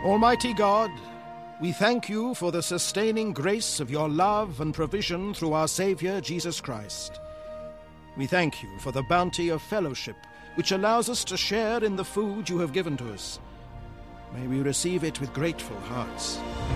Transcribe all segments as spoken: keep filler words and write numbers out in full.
Almighty God, we thank you for the sustaining grace of your love and provision through our Savior, Jesus Christ. We thank you for the bounty of fellowship, which allows us to share in the food you have given to us. May we receive it with grateful hearts.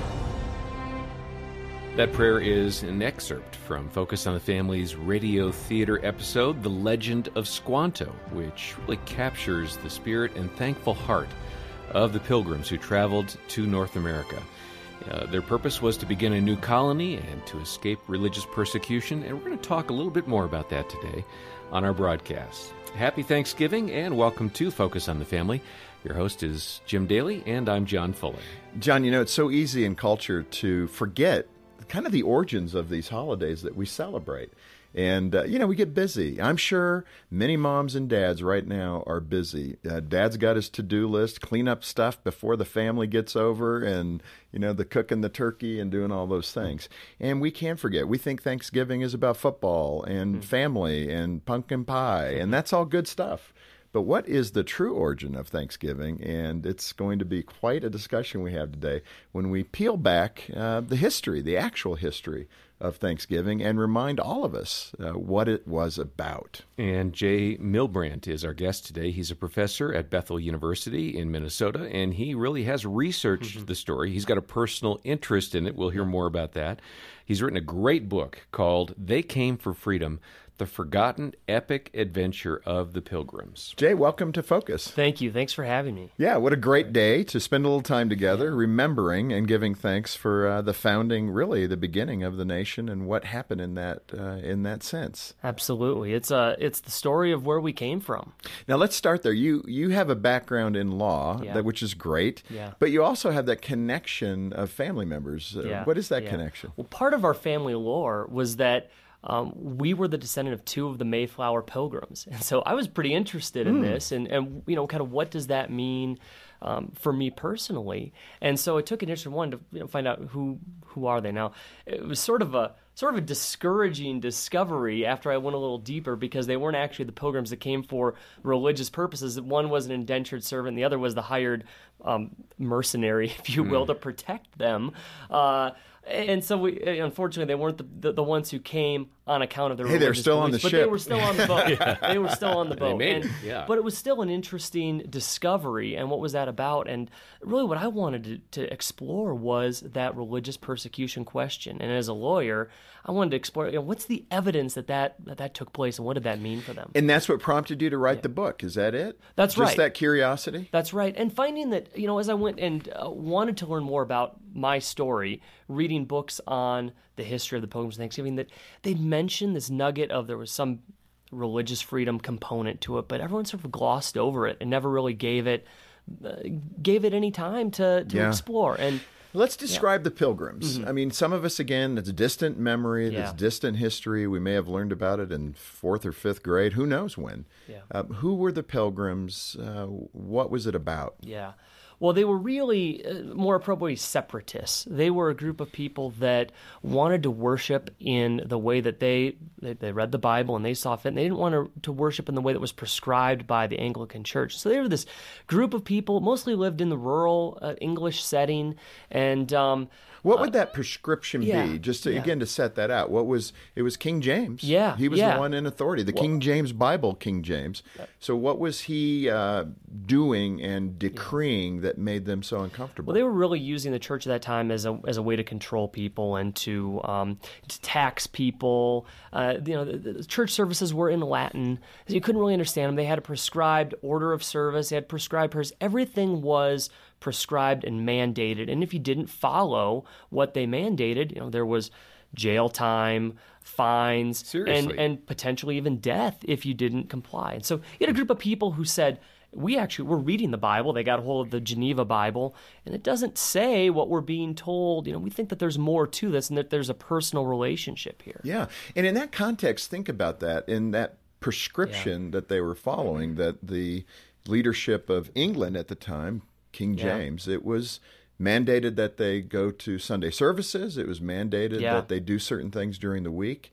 That prayer is an excerpt from Focus on the Family's radio theater episode, The Legend of Squanto, which really captures the spirit and thankful heart of the pilgrims who traveled to North America. Uh, their purpose was to begin a new colony and to escape religious persecution, and we're going to talk a little bit more about that today on our broadcast. Happy Thanksgiving, and welcome to Focus on the Family. Your host is Jim Daly, and I'm John Fuller. John, you know, it's so easy in culture to forget kind of the origins of these holidays that we celebrate. And, uh, you know, we get busy. I'm sure many moms and dads right now are busy. Uh, Dad's got his to-do list, clean up stuff before the family gets over and, you know, the cooking the turkey and doing all those things. And we can't forget. We think Thanksgiving is about football and family and pumpkin pie, and that's all good stuff. But what is the true origin of Thanksgiving? And it's going to be quite a discussion we have today when we peel back uh, the history, the actual history of Thanksgiving, and remind all of us uh, what it was about. And Jay Milbrandt is our guest today. He's a professor at Bethel University in Minnesota, and he really has researched mm-hmm. the story. He's got a personal interest in it. We'll hear more about that. He's written a great book called They Came for Freedom, The Forgotten Epic Adventure of the Pilgrims. Jay, welcome to Focus. Thank you. Thanks for having me. Yeah, what a great day to spend a little time together, remembering and giving thanks for uh, the founding, really the beginning of the nation and what happened in that uh, in that sense. Absolutely. It's uh, it's the story of where we came from. Now, let's start there. You you have a background in law, Yeah. that, which is great, Yeah. but you also have that connection of family members. Uh, Yeah. What is that Yeah. connection? Well, part of our family lore was that Um, we were the descendant of two of the Mayflower Pilgrims. And so I was pretty interested in Mm. this and, and, you know, kind of what does that mean um, for me personally? And so I took an interest in one to you know, find out who who are they now. It was sort of a sort of a discouraging discovery after I went a little deeper because they weren't actually the pilgrims that came for religious purposes. One was an indentured servant, the other was the hired um, mercenary, if you will, Mm. to protect them. Uh, And so, we unfortunately, they weren't the, the, the ones who came on account of their Hey, they're religious still on beliefs, the but ship. they were still on the boat. yeah. They were still on the boat. made and, it, yeah. But it was still an interesting discovery, and what was that about? And really what I wanted to, to explore was that religious persecution question. And as a lawyer, I wanted to explore, you know, what's the evidence that that, that that took place, and what did that mean for them? And that's what prompted you to write the book. Is that it? That's Just right. that curiosity? That's right. And finding that, you know, as I went and uh, wanted to learn more about my story, reading books on the history of the Pilgrims of Thanksgiving, that they'd mentioned this nugget of there was some religious freedom component to it, but everyone sort of glossed over it and never really gave it uh, gave it any time to, to Yeah. explore. And Let's describe the Pilgrims. Mm-hmm. I mean, some of us, again, it's distant memory, Yeah. it's distant history. We may have learned about it in fourth or fifth grade. Who knows when? Yeah. Uh, who were the Pilgrims? Uh, what was it about? Yeah. Well, they were really, uh, more appropriately, separatists. They were a group of people that wanted to worship in the way that they they, they read the Bible and they saw fit. And they didn't want to, to worship in the way that was prescribed by the Anglican Church. So they were this group of people, mostly lived in the rural uh, English setting. And um, What would that prescription yeah, be? Just to, yeah. again to set that out. What was it? Was King James? Yeah, he was yeah. the one in authority. The King James Bible, King James. So what was he uh, doing and decreeing that made them so uncomfortable? Well, they were really using the church at that time as a as a way to control people and to um, to tax people. Uh, you know, the, the church services were in Latin, so you couldn't really understand them. They had a prescribed order of service. They had prescribed prayers. Everything was prescribed and mandated. And if you didn't follow what they mandated, you know, there was jail time, fines, and Seriously. and potentially even death if you didn't comply. And so you had a group of people who said, we actually, we're reading the Bible. They got a hold of the Geneva Bible, and it doesn't say what we're being told. You know, we think that there's more to this and that there's a personal relationship here. Yeah. And in that context, think about that. In that prescription that they were following, that the leadership of England at the time, King Yeah. James, it was mandated that they go to Sunday services. It was mandated Yeah. that they do certain things during the week.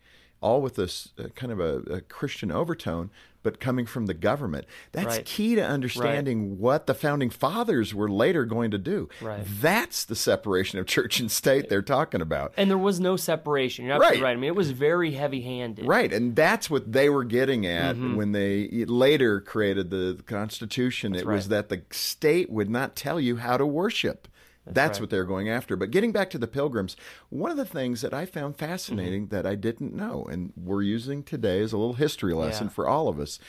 all with this uh, kind of a, a Christian overtone, but coming from the government. That's Right. key to understanding Right. what the founding fathers were later going to do. Right. That's the separation of church and state they're talking about. And there was no separation. You're absolutely Right. right. I mean, it was very heavy-handed. Right, and that's what they were getting at Mm-hmm. when they later created the Constitution. It was right. that the state would not tell you how to worship. That's, right. what they're going after. But getting back to the Pilgrims, one of the things that I found fascinating Mm-hmm. that I didn't know, and we're using today as a little history lesson Yeah. for all of us,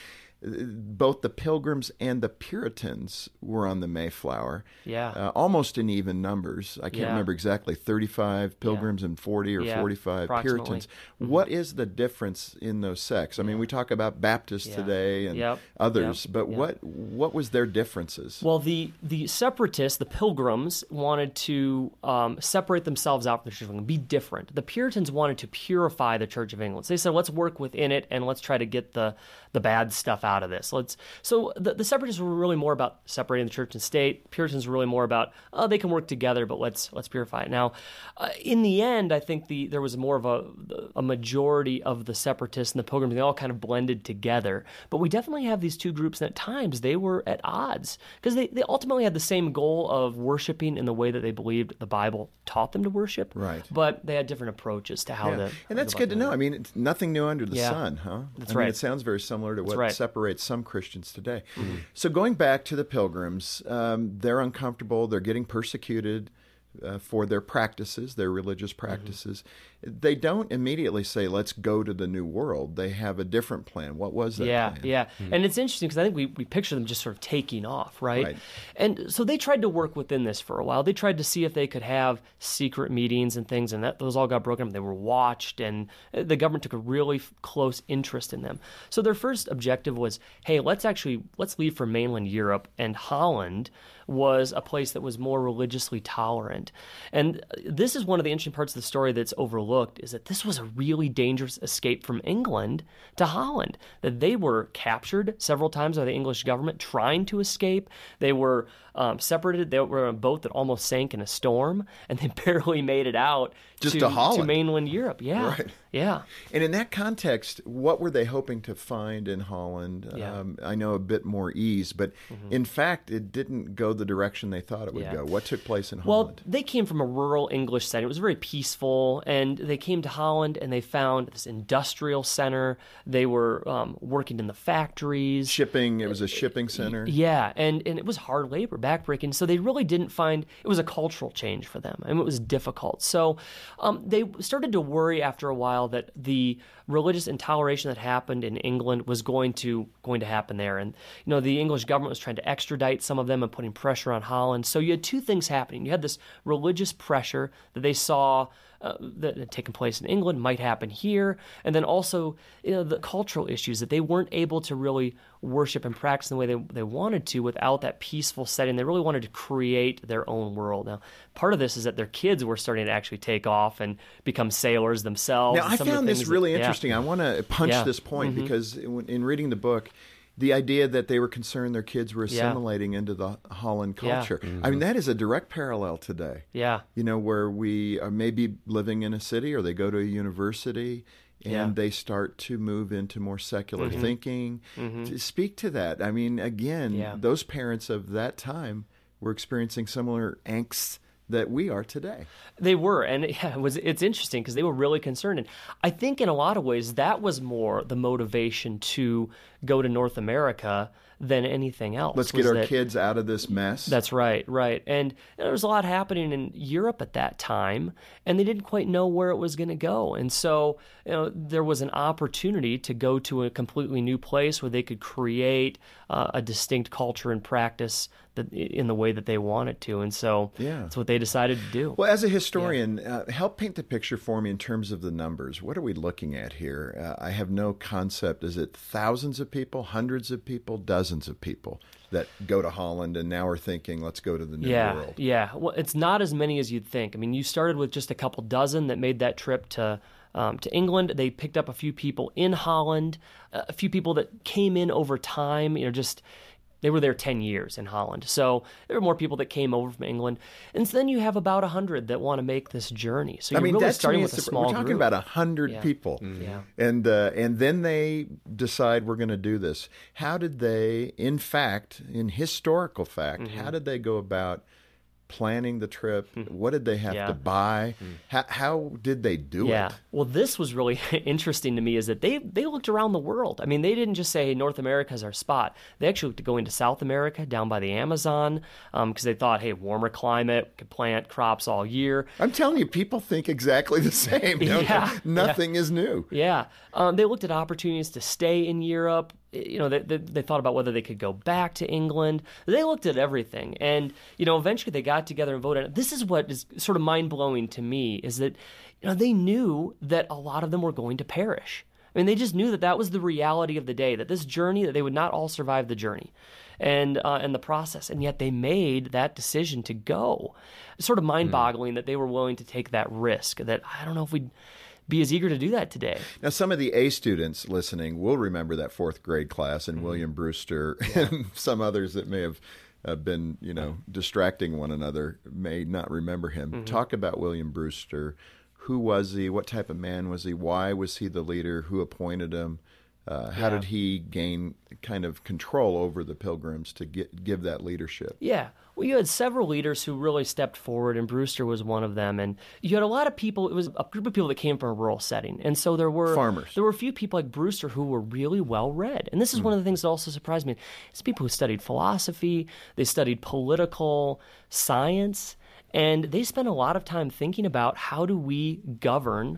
both the Pilgrims and the Puritans were on the Mayflower. Yeah. Uh, almost in even numbers. I can't Yeah. remember exactly, thirty-five Pilgrims and forty or Yeah, forty-five approximately. Puritans. What is the difference in those sects? I mean, we talk about Baptists Yeah. today and Yep. others, Yep. but Yep. what what was their differences? Well, the the separatists, the Pilgrims, wanted to um, separate themselves out from the Church of England, be different. The Puritans wanted to purify the Church of England. So they said, let's work within it and let's try to get the the bad stuff out of this. Let's. So the, the separatists were really more about separating the church and state. Puritans were really more about, oh, they can work together, but let's let's purify it. Now, uh, in the end, I think the there was more of a a majority of the separatists and the Pilgrims. They all kind of blended together. But we definitely have these two groups, and at times they were at odds because they, they ultimately had the same goal of worshiping in the way that they believed the Bible taught them to worship. Right. But they had different approaches to how Yeah. the And that's good to know. I mean, it's nothing new under the Yeah. sun, huh? That's I mean, right. it sounds very similar to what right. separates some Christians today. So going back to the Pilgrims, um, they're uncomfortable. They're getting persecuted uh, for their practices, their religious practices. They don't immediately say, let's go to the New World. They have a different plan. What was that Yeah, plan? yeah. And it's interesting because I think we, we picture them just sort of taking off, right? Right. And so they tried to work within this for a while. They tried to see if they could have secret meetings and things, and that those all got broken up. They were watched, and the government took a really f- close interest in them. So their first objective was, hey, let's actually, let's leave for mainland Europe, and Holland was a place that was more religiously tolerant. And this is one of the interesting parts of the story that's overlooked, is that this was a really dangerous escape from England to Holland, that they were captured several times by the English government trying to escape. They were um, separated. They were on a boat that almost sank in a storm, and they barely made it out Just to, to Holland. mainland Europe. Yeah, Right. yeah. And in that context, what were they hoping to find in Holland? Yeah. Um, I know a bit more ease, but in fact, it didn't go the direction they thought it would Yeah. go. What took place in Well, Holland? they came from a rural English setting. It was very peaceful, and they came to Holland and they found this industrial center. They were um, working in the factories. Shipping, it was a shipping center. Yeah, and, and it was hard labor, backbreaking. So they really didn't find it was a cultural change for them, and it was difficult. So um, they started to worry after a while that the religious intoleration that happened in England was going to going to happen there, and you know the English government was trying to extradite some of them and putting pressure on Holland. So you had two things happening. You had this religious pressure that they saw uh, that had taken place in England might happen here, and then also you know the cultural issues that they weren't able to really worship and practice in the way they, they wanted to without that peaceful setting. They really wanted to create their own world. Now, part of this is that their kids were starting to actually take off and become sailors themselves. Now, and I some of the found this things really that- yeah. interesting. I want to punch Yeah. this point because in, in reading the book, the idea that they were concerned their kids were Yeah. assimilating into the Holland Yeah. culture. I mean, that is a direct parallel today. Yeah. You know, where we are maybe living in a city or they go to a university and Yeah. they start to move into more secular thinking. To speak to that. I mean, again, Yeah. those parents of that time were experiencing similar angst that we are today. They were, and yeah, it was. It's interesting because they were really concerned, and I think in a lot of ways that was more the motivation to go to North America than anything else. Let's was get our that- kids out of this mess. That's right, right. And there was a lot happening in Europe at that time, and they didn't quite know where it was going to go. And so, you know, there was an opportunity to go to a completely new place where they could create uh, a distinct culture and practice that, in the way that they wanted to. And so Yeah. that's what they decided to do. Well, as a historian, uh, help paint the picture for me in terms of the numbers. What are we looking at here? Uh, I have no concept. Is it thousands of people, hundreds of people, dozens of people that go to Holland and now are thinking, let's go to the New yeah, World? Yeah, well, it's not as many as you'd think. I mean, you started with just a couple dozen that made that trip to um, to England. They picked up a few people in Holland, a few people that came in over time. You know, just they were there ten years in Holland. So there were more people that came over from England. And so then you have about one hundred that want to make this journey. So you're I mean, really that's starting me, with a it's- small We're talking group. about one hundred Yeah. people. Yeah. And, uh, and then they decide we're going to do this. How did they, in fact, in historical fact, Mm-hmm. how did they go about planning the trip? What did they have Yeah. to buy? How, how did they do Yeah. it? Well, this was really interesting to me is that they they looked around the world. I mean, they didn't just say, hey, North America is our spot. They actually looked to go into South America, down by the Amazon, because they thought, hey, warmer climate, could plant crops all year. I'm telling you, people think exactly the same. don't Yeah, they? Nothing is new. Yeah. Um, they looked at opportunities to stay in Europe. You know, they, they, they thought about whether they could go back to England. They looked at everything. And, you know, eventually they got together and voted. This is what is sort of mind-blowing to me is that, you know, they knew that a lot of them were going to perish. I mean, they just knew that that was the reality of the day, that this journey, that they would not all survive the journey and uh, and the process. And yet they made that decision to go. It's sort of mind-boggling that they were willing to take that risk, that I don't know if we'd be as eager to do that today. Now, some of the A students listening will remember that fourth grade class and William Brewster and some others that may have uh, been, you know, distracting one another may not remember him. Talk about William Brewster. Who was he? What type of man was he? Why was he the leader? Who appointed him? Uh, how Yeah. did he gain kind of control over the Pilgrims to get, give that leadership? Yeah. Well, you had several leaders who really stepped forward, and Brewster was one of them. And you had a lot of people, it was a group of people that came from a rural setting. And so there were Farmers. There were a few people like Brewster who were really well read. And this is one of the things that also surprised me. It's people who studied philosophy, they studied political science, and they spent a lot of time thinking about how do we govern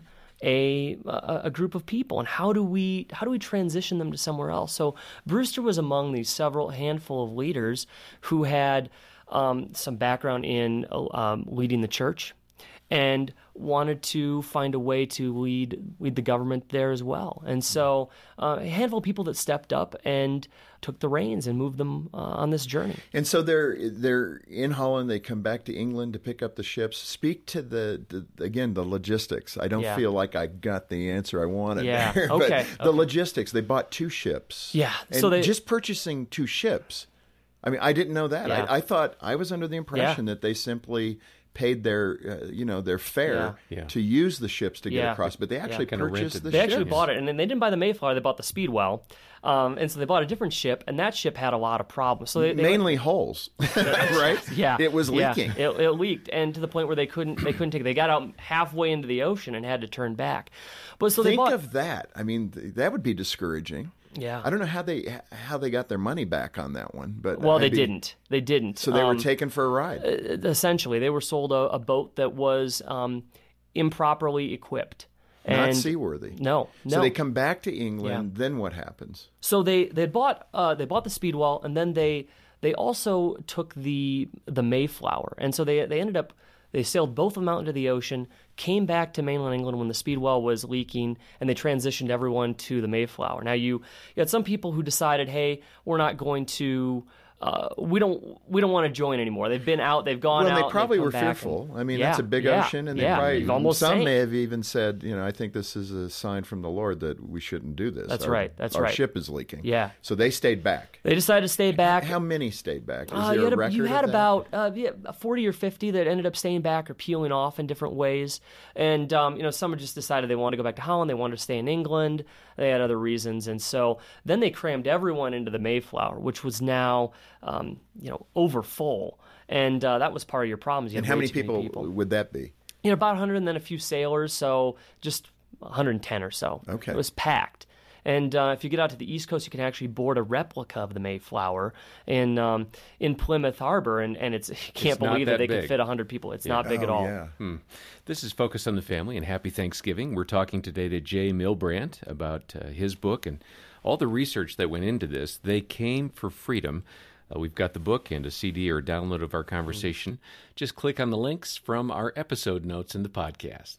a, a a group of people, and how do we how do we transition them to somewhere else? So Brewster was among these several handful of leaders who had um, some background in um, leading the church, and wanted to find a way to lead lead the government there as well. And so uh, a handful of people that stepped up and took the reins and moved them uh, on this journey. And so they're they're in Holland. They come back to England to pick up the ships. Speak to the, the again the logistics. I don't Yeah. feel like I got the answer I wanted. Yeah, there, okay, But the okay. logistics. They bought two ships. Yeah, And so they- just purchasing two ships. I mean, I didn't know that. Yeah. I, I thought I was under the impression that they simply paid their uh, you know their fare Yeah. Yeah. to use the ships to get Yeah. across, but they actually Kinda purchased rented the They ships. actually bought it, and then they didn't buy the Mayflower. They bought the Speedwell, um, and so they bought a different ship, and that ship had a lot of problems. So they, they mainly holes, right? Yeah, it was yeah. leaking. It, it leaked, and to the point where they couldn't they couldn't take it. They got out halfway into the ocean and had to turn back. But so they Think bought. of that. I mean, th- that would be discouraging. Yeah. I don't know how they how they got their money back on that one, but well, I'd they be- didn't. They didn't. So they were Um, taken for a ride. essentially they were sold a, a boat that was um, improperly equipped. Not And seaworthy. No, no. So they come back to England. Then what happens? So they they bought uh, they bought the Speedwell, and then they they also took the the Mayflower, and so they they ended up they sailed both of them out into the ocean, came back to mainland England when the Speedwell was leaking, and they transitioned everyone to the Mayflower. Now you, you had some people who decided, hey, we're not going to. Uh, we don't we don't want to join anymore. They've been out, they've gone Well, out. and they probably they've come were back fearful. and- I mean, Yeah, that's a big yeah, ocean, and they yeah, probably you've almost some sank. may have even said, you know, I think this is a sign from the Lord that we shouldn't do this. That's Our- right, that's our right. ship is leaking. Yeah. So they stayed back. They decided to stay back. How many stayed back? Is Uh, there you had, a a- record you of had that? about uh, yeah, forty or fifty that ended up staying back or peeling off in different ways. And, um, you know, some had just decided they wanted to go back to Holland. They wanted to stay in England. They had other reasons. And so then they crammed everyone into the Mayflower, which was now, um, you know, over full. And uh, that was part of your problems. You And had how way many too people, people. would that be? You know, about one hundred and then a few sailors. So just one hundred ten or so. Okay. It was packed. And uh, if you get out to the East Coast, you can actually board a replica of the Mayflower in um, in Plymouth Harbor, and, and it's you can't It's not believe that, that they big. could fit one hundred people. It's not big at Oh, all. yeah. Hmm. This is Focus on the Family, and happy Thanksgiving. We're talking today to Jay Milbrandt about uh, his book and all the research that went into this. They Came for Freedom. Uh, we've got the book and a C D or a download of our conversation. Just click on the links from our episode notes in the podcast.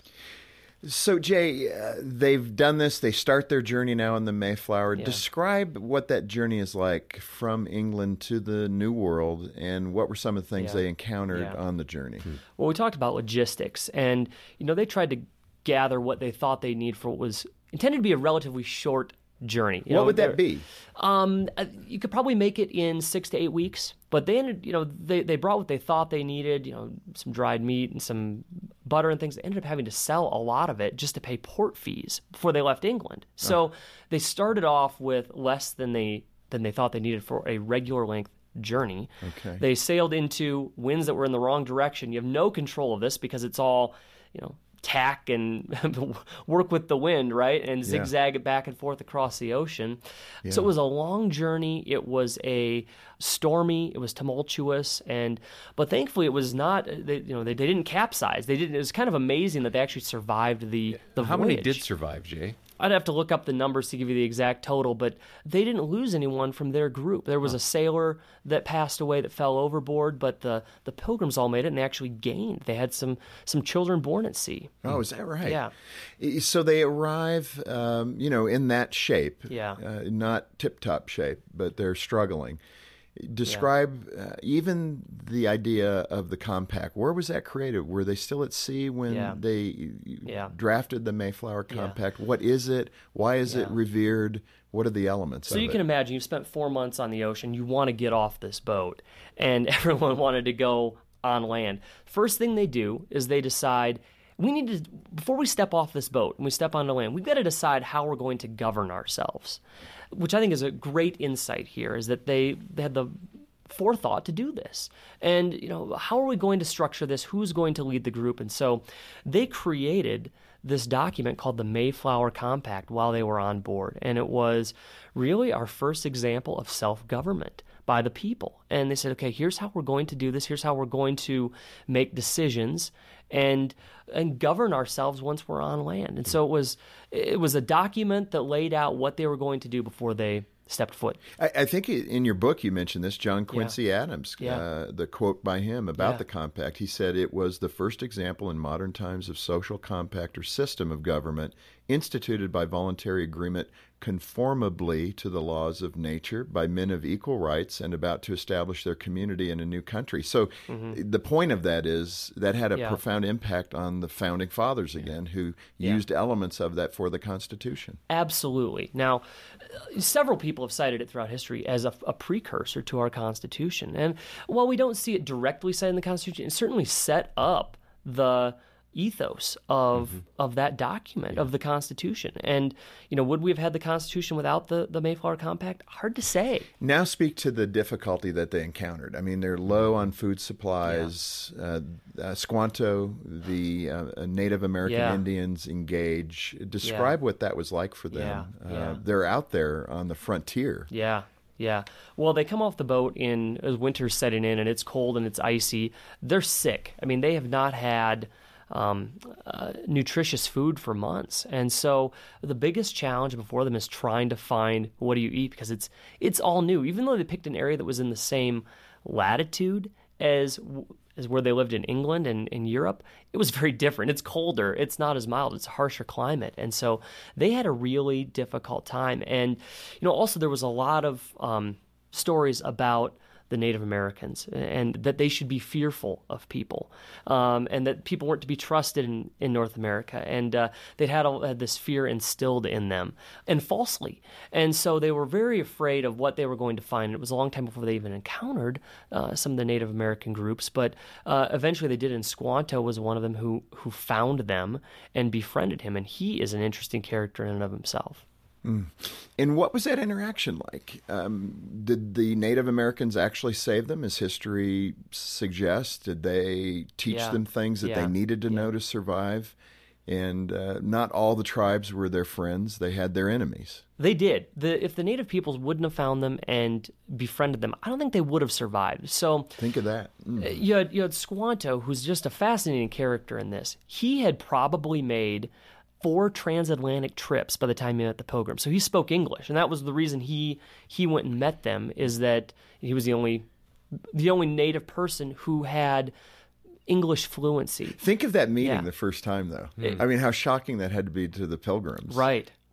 So, Jay, uh, they've done this. They start their journey now on the Mayflower. Describe what that journey is like from England to the New World, and what were some of the things Yeah. they encountered Yeah. on the journey? Well, we talked about logistics, and you know they tried to gather what they thought they need for what was intended to be a relatively short journey. You what know, would that be? Um, uh, you could probably make it in six to eight weeks, but they ended, you know, they, they brought what they thought they needed, you know, some dried meat and some butter and things. They ended up having to sell a lot of it just to pay port fees before they left England. So oh. they started off with less than they than they thought they needed for a regular length journey. Okay. They sailed into winds that were in the wrong direction. You have no control of this because it's all, you know, tack and work with the wind, right? And zigzag yeah. it back and forth across the ocean. Yeah. So it was a long journey. It was a stormy, it was tumultuous, and but thankfully it was not, they, you know, they, they didn't capsize. They didn't, it was kind of amazing that they actually survived the, the How voyage. many did survive, Jay? I'd have to look up the numbers to give you the exact total, but they didn't lose anyone from their group. There was a sailor that passed away that fell overboard, but the, the Pilgrims all made it and they actually gained. They had some, some children born at sea. Oh, is that right? Yeah. So they arrive, um, you know, in that shape. Yeah. Uh, not tip-top shape, but they're struggling. Describe yeah. uh, even the idea of the compact. Where was that created? Were they still at sea when yeah. they yeah. drafted the Mayflower Compact? Yeah. What is it? Why is yeah. it revered? What are the elements so of it? So you can imagine you've spent four months on the ocean. You want to get off this boat. And everyone wanted to go on land. First thing they do is they decide, we need to, before we step off this boat and we step onto land, we've got to decide how we're going to govern ourselves. Which I think is a great insight here, is that they, they had the forethought to do this. And, you know, how are we going to structure this? Who's going to lead the group? And so they created this document called the Mayflower Compact while they were on board. And it was really our first example of self-government by the people. And they said, okay, here's how we're going to do this. Here's how we're going to make decisions and and govern ourselves once we're on land. And so it was it was a document that laid out what they were going to do before they stepped foot. I, I think in your book you mentioned this, John Quincy yeah. Adams, yeah. uh, the quote by him about yeah. the compact. He said it was the first example in modern times of social compact or system of government instituted by voluntary agreement conformably to the laws of nature by men of equal rights and about to establish their community in a new country. So mm-hmm. the point of that is that had a yeah. profound impact on the founding fathers again, who yeah. used elements of that for the Constitution. Absolutely. Now, several people have cited it throughout history as a, a precursor to our Constitution. And while we don't see it directly cited in the Constitution, it certainly set up the ethos of mm-hmm. of that document, yeah. of the Constitution. And, you know, would we have had the Constitution without the, the Mayflower Compact? Hard to say. Now speak to the difficulty that they encountered. I mean, they're low on food supplies. Yeah. Uh, uh, Squanto, the uh, Native American yeah. Indians engage. Describe yeah. what that was like for them. Yeah. Uh, yeah. They're out there on the frontier. Yeah. Yeah. Well, they come off the boat in as winter's setting in and it's cold and it's icy. They're sick. I mean, they have not had Um, uh, nutritious food for months. And so the biggest challenge before them is trying to find what do you eat, because it's it's all new. Even though they picked an area that was in the same latitude as as where they lived in England and in Europe, it was very different. It's colder. It's not as mild. It's a harsher climate. And so they had a really difficult time. And, you know, also there was a lot of um, stories about the Native Americans, and that they should be fearful of people, um, and that people weren't to be trusted in, in North America, and uh, they had, all, had this fear instilled in them, and falsely. And so they were very afraid of what they were going to find. It was a long time before they even encountered uh, some of the Native American groups, but uh, eventually they did, and Squanto was one of them who, who found them and befriended him, and he is an interesting character in and of himself. Mm. And what was that interaction like? Um, did the Native Americans actually save them, as history suggests? Did they teach yeah. them things that yeah. they needed to yeah. know to survive? And uh, not all the tribes were their friends. They had their enemies. They did. The, if the Native peoples wouldn't have found them and befriended them, I don't think they would have survived. So think of that. Mm. You had, you had Squanto, who's just a fascinating character in this. He had probably made four transatlantic trips by the time he met the Pilgrims. So he spoke English, and that was the reason he he went and met them, is that he was the only the only native person who had English fluency. Think of that meeting yeah. the first time, though. Mm. I mean, how shocking that had to be to the Pilgrims. Right.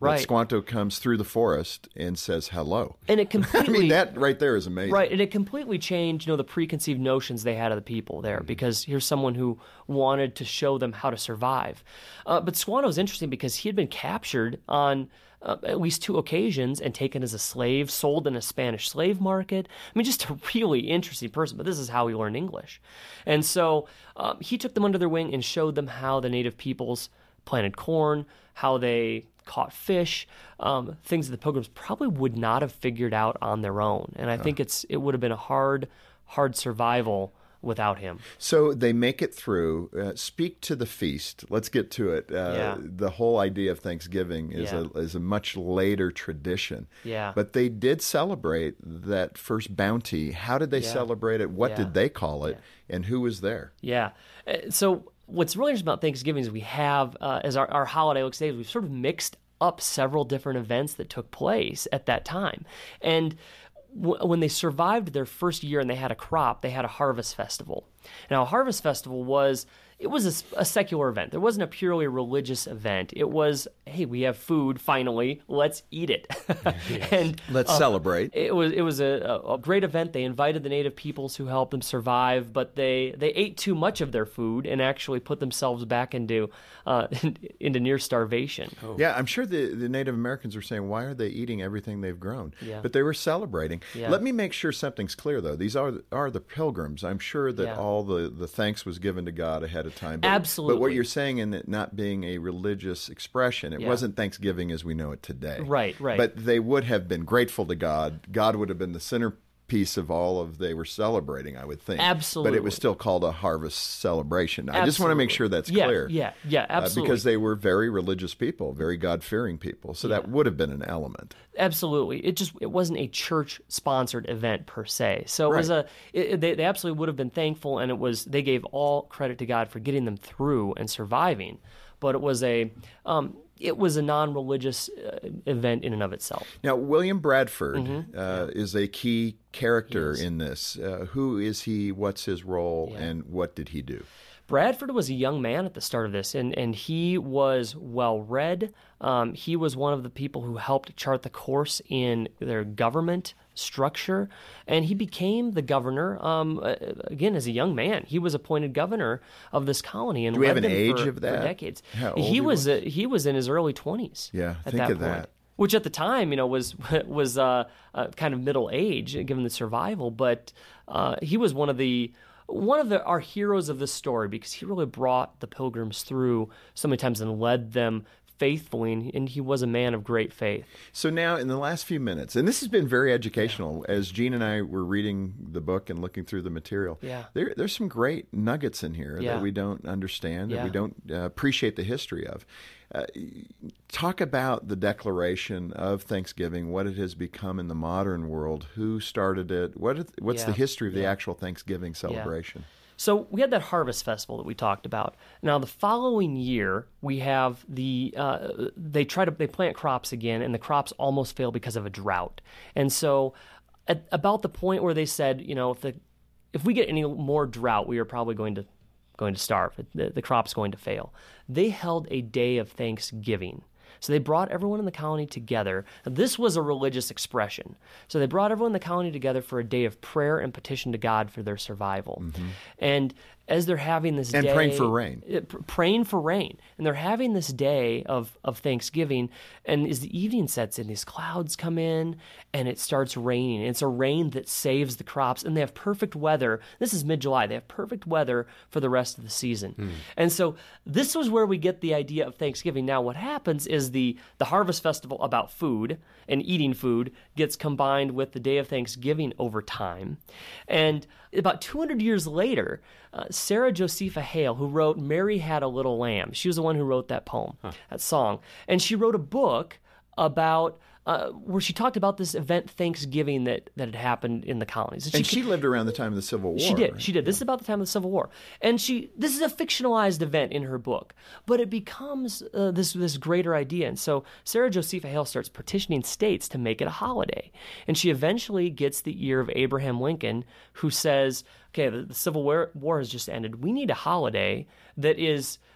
Right. That Squanto comes through the forest and says hello. And it completely... I mean, that right there is amazing. Right, and it completely changed, you know, the preconceived notions they had of the people there, mm-hmm. because here's someone who wanted to show them how to survive. Uh, but Squanto's interesting because he had been captured on uh, at least two occasions and taken as a slave, sold in a Spanish slave market. I mean, just a really interesting person, but this is how he learned English. And so um, he took them under their wing and showed them how the native peoples planted corn, how they caught fish, um, things that the Pilgrims probably would not have figured out on their own. And I think it's it would have been a hard, hard survival without him. So they make it through. Uh, speak to the feast. Let's get to it. Uh, yeah. The whole idea of Thanksgiving is yeah. a is a much later tradition. Yeah. But they did celebrate that first bounty. How did they yeah. celebrate it? What yeah. did they call it? Yeah. And who was there? Yeah. Uh, so what's really interesting about Thanksgiving is we have, uh, as our, our holiday looks today, we've sort of mixed up several different events that took place at that time. And w- when they survived their first year and they had a crop, they had a harvest festival. Now, a harvest festival was, it was a, a secular event. There wasn't a purely religious event. It was, hey, we have food, finally, let's eat it. Yes. and Let's uh, celebrate. It was it was a, a great event. They invited the native peoples who helped them survive, but they, they ate too much of their food and actually put themselves back into uh, into near starvation. Oh. Yeah, I'm sure the, the Native Americans were saying, why are they eating everything they've grown? Yeah. But they were celebrating. Yeah. Let me make sure something's clear, though. These are are the Pilgrims. I'm sure that Yeah. all the, the thanks was given to God ahead of time. But, Absolutely. But what you're saying in it not being a religious expression, it Yeah. wasn't Thanksgiving as we know it today. Right, right. But they would have been grateful to God. God would have been the centerpiece of all of they were celebrating, I would think. Absolutely. But it was still called a harvest celebration. I just want to make sure that's yeah, clear. Yeah, yeah, absolutely. Uh, because they were very religious people, very God-fearing people. So Yeah. that would have been an element. Absolutely. It just it wasn't a church-sponsored event per se. So it was Right. a it, they they absolutely would have been thankful, and it was they gave all credit to God for getting them through and surviving. But it was a um, it was a non-religious uh, event in and of itself. Now, William Bradford Mm-hmm. uh, is a key character Yes. in this. Uh, who is he? What's his role? Yeah. And what did he do? Bradford was a young man at the start of this, and, and he was well-read. Um, he was one of the people who helped chart the course in their government structure, and he became the governor, um, uh, again, as a young man. He was appointed governor of this colony and Do we led have an them age for, of that? for decades. How old he he was, was? uh, he was in his early twenties Yeah, at think that of point. that. Which at the time, you know, was was uh, uh, kind of middle age, given the survival. But uh, he was one of the one of the our heroes of this story because he really brought the Pilgrims through so many times and led them faithfully, and he was a man of great faith. So now, in the last few minutes, and this has been very educational, as Gene and I were reading the book and looking through the material, Yeah. there, there's some great nuggets in here Yeah. that we don't understand, that Yeah. we don't uh, appreciate the history of. Uh, talk about the declaration of Thanksgiving, what it has become in the modern world, who started it, what is, what's Yeah. the history of the Yeah. actual Thanksgiving celebration? So we had that harvest festival that we talked about. Now the following year we have the uh, they try to they plant crops again, and the crops almost fail because of a drought. And so at about the point where they said, you know, if the if we get any more drought, we are probably going to going to starve. The, the crop's going to fail. They held a day of Thanksgiving. So they brought everyone in the colony together. Now, this was a religious expression. So they brought everyone in the colony together for a day of prayer and petition to God for their survival. Mm-hmm. And as they're having this And day... praying for rain. It, pr- praying for rain. And they're having this day of, of Thanksgiving, and as the evening sets in, these clouds come in, and it starts raining. It's a rain that saves the crops, and they have perfect weather. This is mid-July. They have perfect weather for the rest of the season. Mm. And so this was where we get the idea of Thanksgiving. Now what happens is the, the harvest festival about food and eating food gets combined with the day of Thanksgiving over time. And about two hundred years later, uh, Sarah Josepha Hale, who wrote Mary Had a Little Lamb, she was the one who wrote that poem, huh. that song. And she wrote a book about uh, where she talked about this event Thanksgiving that, that had happened in the colonies. And she, she lived around the time of the Civil War. She did. Right? She did. This is about the time of the Civil War. And she this is a fictionalized event in her book, but it becomes uh, this this greater idea. And so Sarah Josepha Hale starts petitioning states to make it a holiday. And she eventually gets the ear of Abraham Lincoln, who says, okay, the, the Civil War, War has just ended. We need a holiday that is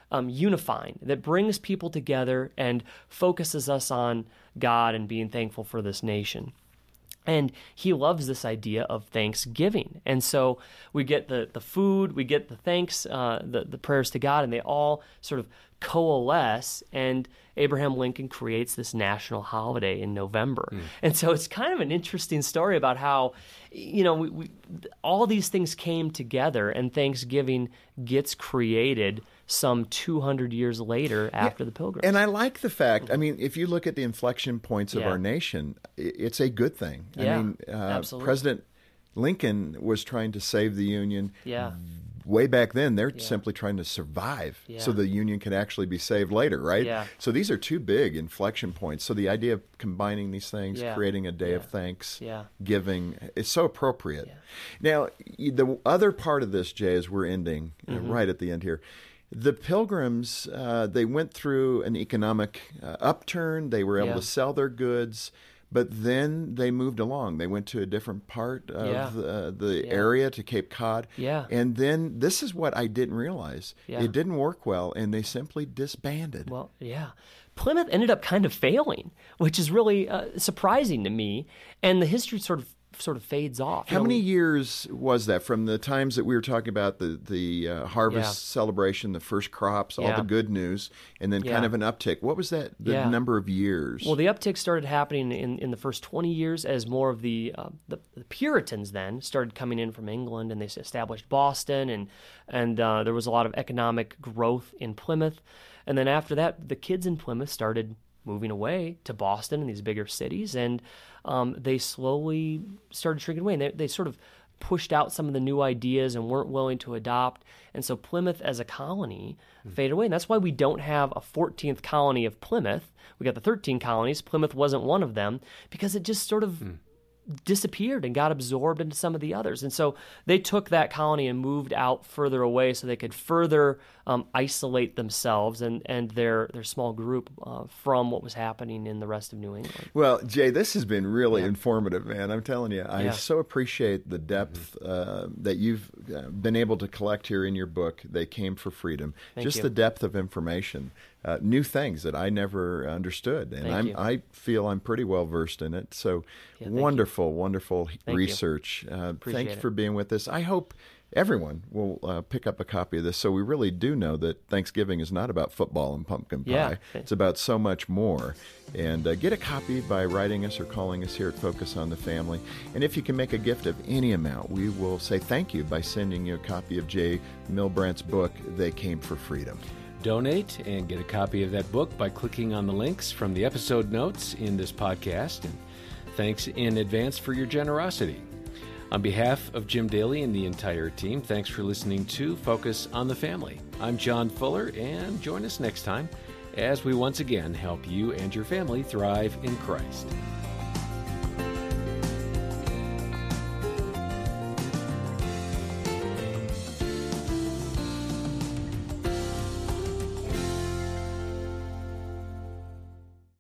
um, unifying, that brings people together and focuses us on God and being thankful for this nation. And he loves this idea of thanksgiving. And so we get the, the food, we get the thanks, uh, the, the prayers to God, and they all sort of coalesce, and Abraham Lincoln creates this national holiday in November. Mm. And so it's kind of an interesting story about how, you know, we, we, all these things came together, and Thanksgiving gets created some two hundred years later after yeah, the Pilgrims. And I like the fact, I mean, if you look at the inflection points of yeah. our nation, it's a good thing. Yeah, I mean, uh, absolutely. President Lincoln was trying to save the Union. Yeah. Way back then, they're yeah. simply trying to survive yeah. so the Union can actually be saved later, right? Yeah. So these are two big inflection points. So the idea of combining these things, yeah. creating a day yeah. of thanks, yeah. giving, is so appropriate. Yeah. Now, the other part of this, Jay, as we're ending, mm-hmm. uh, right at the end here, the Pilgrims, uh, they went through an economic uh, upturn. They were able yeah. to sell their goods, but then they moved along. They went to a different part of yeah. the, the yeah. area, to Cape Cod. Yeah. And then this is what I didn't realize. Yeah. It didn't work well, and they simply disbanded. Well, yeah. Plymouth ended up kind of failing, which is really uh, surprising to me. And the history sort of sort of fades off. How you know, many we, years was that from the times that we were talking about the the uh, harvest Yeah. celebration, the first crops, all Yeah. the good news, and then Yeah. kind of an uptick? What was that? The Yeah. number of years? Well, the uptick started happening in, in the first twenty years as more of the, uh, the the Puritans then started coming in from England, and they established Boston, and and uh, there was a lot of economic growth in Plymouth. And then after that, the kids in Plymouth started moving away to Boston and these bigger cities, and um, they slowly started shrinking away. And they, they sort of pushed out some of the new ideas and weren't willing to adopt. And so Plymouth as a colony mm. faded away. And that's why we don't have a fourteenth colony of Plymouth. We got the thirteen colonies. Plymouth wasn't one of them because it just sort of mm. disappeared and got absorbed into some of the others. And so they took that colony and moved out further away so they could further um, isolate themselves and, and their, their small group uh, from what was happening in the rest of New England. Well, Jay, this has been really Yeah. informative, man. I'm telling you, I Yeah. so appreciate the depth uh, that you've uh, been able to collect here in your book, They Came for Freedom. Thank Just you. the depth of information, uh, new things that I never understood. And Thank I'm, you. I feel I'm pretty well versed in it. So Yeah, thank wonderful, wonderful Thank you. research. Uh, Appreciate thank you it. for being with us. I hope everyone will uh, pick up a copy of this, so we really do know that Thanksgiving is not about football and pumpkin pie. Yeah. It's about so much more. And uh, get a copy by writing us or calling us here at Focus on the Family. And if you can make a gift of any amount, we will say thank you by sending you a copy of Jay Milbrandt's book, They Came for Freedom. Donate and get a copy of that book by clicking on the links from the episode notes in this podcast. And thanks in advance for your generosity. On behalf of Jim Daly and the entire team, thanks for listening to Focus on the Family. I'm John Fuller, and join us next time as we once again help you and your family thrive in Christ.